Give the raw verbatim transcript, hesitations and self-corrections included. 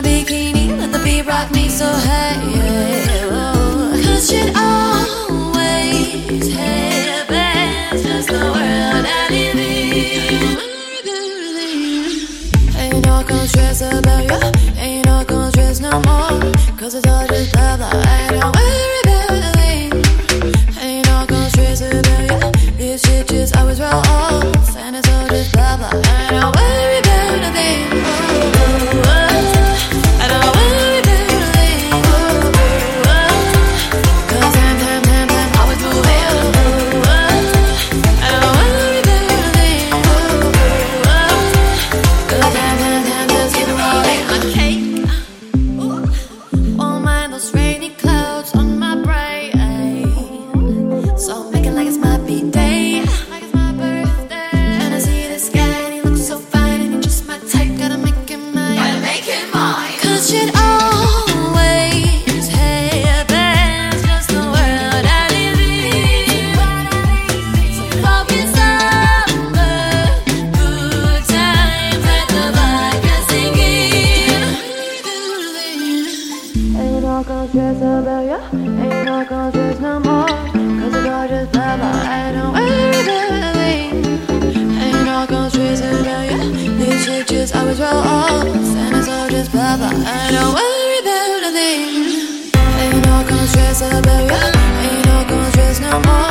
my bikini, let the beat rock me so hey, yeah, oh. Cause shit always happens, just the world I live in. Ain't not gonna stress about you, ain't not gonna stress no more. Cause it's all just blah blah, I don't worry about a thing. Ain't not gonna stress about you, this shit just always roll off. And it's all just blah blah, I don't worry about a thing. Ain't not gonna stress about you, ain't not gonna stress no more. Cause it's all just blah blah, I don't worry about a thing. Ain't not gonna stress about you, this shit just always roll off. And it's all just blah blah, I don't worry about a thing. Ain't not gonna stress about you, ain't not gonna stress no more.